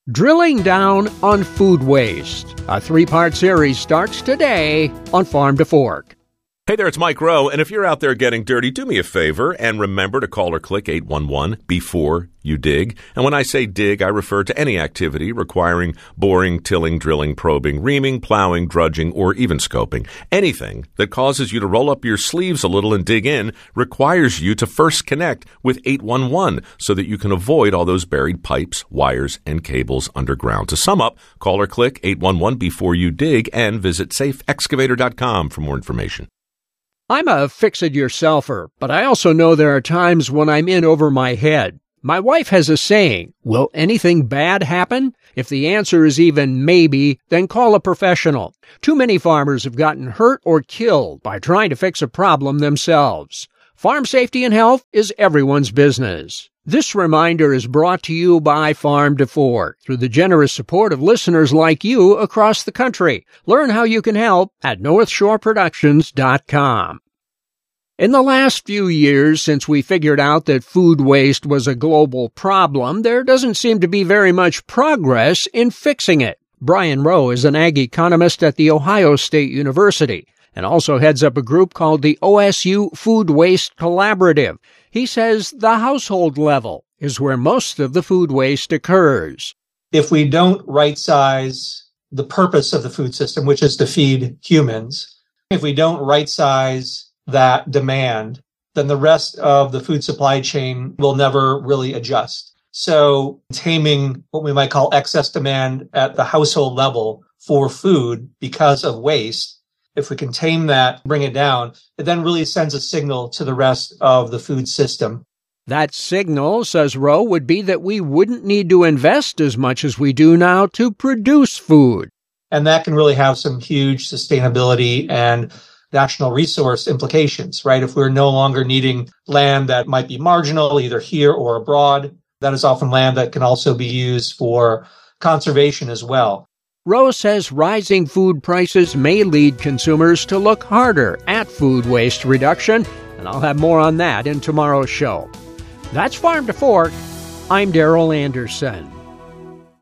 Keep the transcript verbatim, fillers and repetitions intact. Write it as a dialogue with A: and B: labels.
A: Drilling Down on Food Waste. A three-part series starts today on Farm to Fork.
B: Hey there, it's Mike Rowe, and if you're out there getting dirty, do me a favor and remember to call or click eight one one before you dig. And when I say dig, I refer to any activity requiring boring, tilling, drilling, probing, reaming, plowing, drudging, or even scoping. Anything that causes you to roll up your sleeves a little and dig in requires you to first connect with eight one one so that you can avoid all those buried pipes, wires, and cables underground. To sum up, call or click eight one one before you dig and visit safe excavator dot com for more information.
A: I'm a fix-it-yourselfer, but I also know there are times when I'm in over my head. My wife has a saying, will anything bad happen? If the answer is even maybe, then call a professional. Too many farmers have gotten hurt or killed by trying to fix a problem themselves. Farm safety and health is everyone's business. This reminder is brought to you by Farm to Fork through the generous support of listeners like you across the country. Learn how you can help at north shore productions dot com. In the last few years, since we figured out that food waste was a global problem, there doesn't seem to be very much progress in fixing it. Brian Rowe is an ag economist at The Ohio State University and also heads up a group called the O S U Food Waste Collaborative. He says the household level is where most of the food waste occurs.
C: If we don't right-size the purpose of the food system, which is to feed humans, if we don't right-size that demand, then the rest of the food supply chain will never really adjust. So taming what we might call excess demand at the household level for food because of waste, if we can tame that, bring it down, it then really sends a signal to the rest of the food system.
A: That signal, says Rowe, would be that we wouldn't need to invest as much as we do now to produce food.
C: And that can really have some huge sustainability and national resource implications, right? If we're no longer needing land that might be marginal, either here or abroad, that is often land that can also be used for conservation as well.
A: Rowe says rising food prices may lead consumers to look harder at food waste reduction, and I'll have more on that in tomorrow's show. That's Farm to Fork. I'm Darrell Anderson.